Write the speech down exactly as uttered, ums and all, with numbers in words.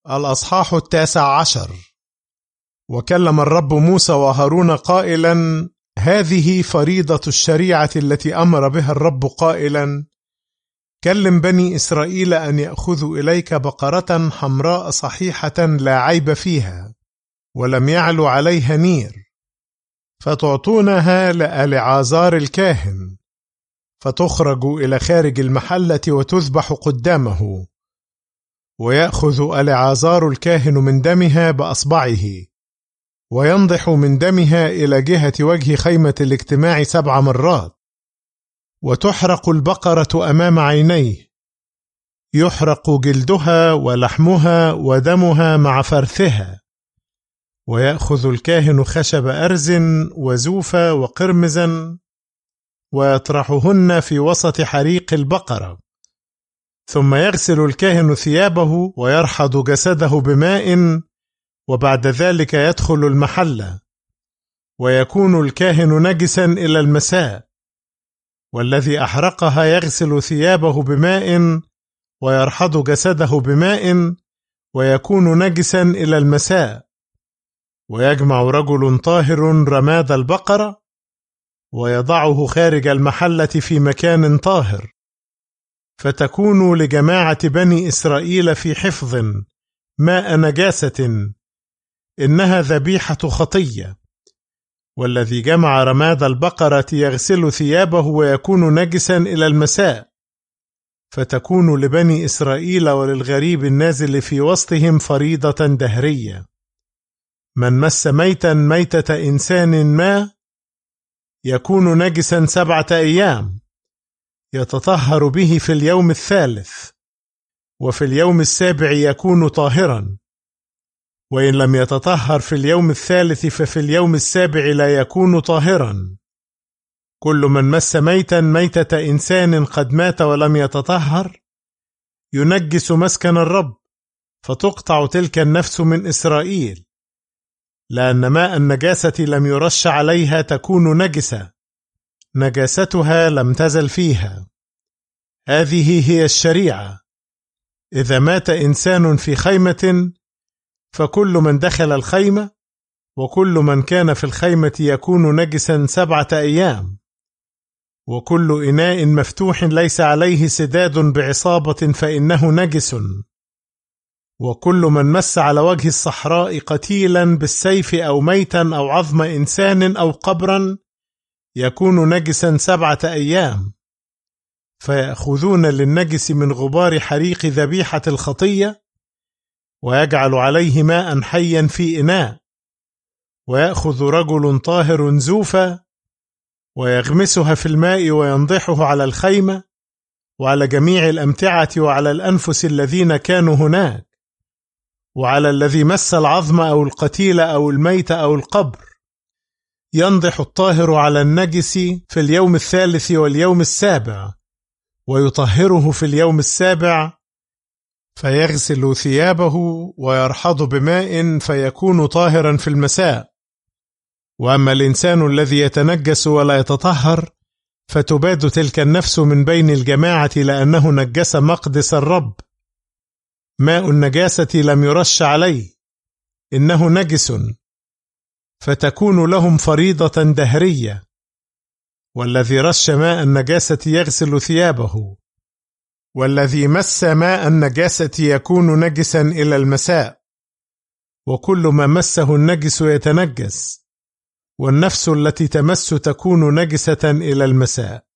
الأصحاح التاسع عشر. وكلم الرب موسى وهارون قائلا: هذه فريضة الشريعة التي أمر بها الرب قائلا: كلم بني إسرائيل أن يأخذوا إليك بقرة حمراء صحيحة لا عيب فيها ولم يعلو عليها نير، فتعطونها لألعازار الكاهن، فتخرج إلى خارج المحلة وتذبح قدامه، ويأخذ ألعازار الكاهن من دمها بأصبعه، وينضح من دمها إلى جهة وجه خيمة الاجتماع سبع مرات، وتحرق البقرة أمام عينيه، يحرق جلدها ولحمها ودمها مع فرثها. ويأخذ الكاهن خشب أرز وزوفا وقرمزا ويطرحهن في وسط حريق البقرة، ثم يغسل الكاهن ثيابه ويرحض جسده بماء، وبعد ذلك يدخل المحلة، ويكون الكاهن نجسا إلى المساء. والذي أحرقها يغسل ثيابه بماء ويرحض جسده بماء، ويكون نجسا إلى المساء. ويجمع رجل طاهر رماد البقرة ويضعه خارج المحلة في مكان طاهر، فتكون لجماعة بني إسرائيل في حفظ ماء نجاسة، إنها ذبيحة خطية. والذي جمع رماد البقرة يغسل ثيابه ويكون نجسا إلى المساء، فتكون لبني إسرائيل وللغريب النازل في وسطهم فريضة دهرية. من مس ميتا ميتة إنسان ما يكون نجسا سبعة أيام، يتطهر به في اليوم الثالث، وفي اليوم السابع يكون طاهرا. وإن لم يتطهر في اليوم الثالث ففي اليوم السابع لا يكون طاهرا. كل من مس ميتا ميتة إنسان قد مات ولم يتطهر ينجس مسكن الرب، فتقطع تلك النفس من إسرائيل، لأن ماء النجاسة لم يرش عليها تكون نجسة، نجاستها لم تزل فيها. هذه هي الشريعة. إذا مات إنسان في خيمة فكل من دخل الخيمة وكل من كان في الخيمة يكون نجسا سبعة أيام. وكل إناء مفتوح ليس عليه سداد بعصابة فإنه نجس. وكل من مس على وجه الصحراء قتيلا بالسيف أو ميتا أو عظم إنسان أو قبرا يكون نجسا سبعة أيام. فيأخذون للنجس من غبار حريق ذبيحة الخطية، ويجعل عليه ماء حيا في إناء، ويأخذ رجل طاهر زوفا ويغمسها في الماء وينضحه على الخيمة وعلى جميع الأمتعة وعلى الأنفس الذين كانوا هناك، وعلى الذي مس العظم أو القتيل أو الميت أو القبر. ينضح الطاهر على النجس في اليوم الثالث واليوم السابع، ويطهره في اليوم السابع، فيغسل ثيابه ويرحض بماء فيكون طاهرا في المساء. وأما الإنسان الذي يتنجس ولا يتطهر فتباد تلك النفس من بين الجماعة، لأنه نجس مقدس الرب. ماء النجاسة لم يرش عليه، إنه نجس، فتكون لهم فريضة دهرية. والذي رش ماء النجاسة يغسل ثيابه، والذي مس ماء النجاسة يكون نجسا إلى المساء. وكل ما مسه النجس يتنجس، والنفس التي تمس تكون نجسة إلى المساء.